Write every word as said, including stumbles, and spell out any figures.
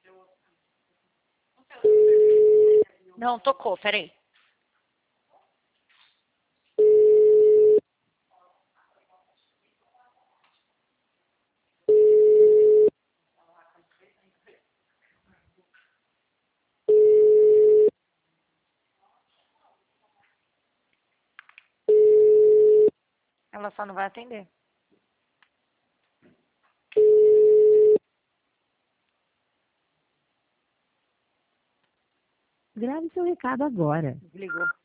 Não, tocou, peraí. Ela só não vai atender. Grave seu recado agora. Desligou.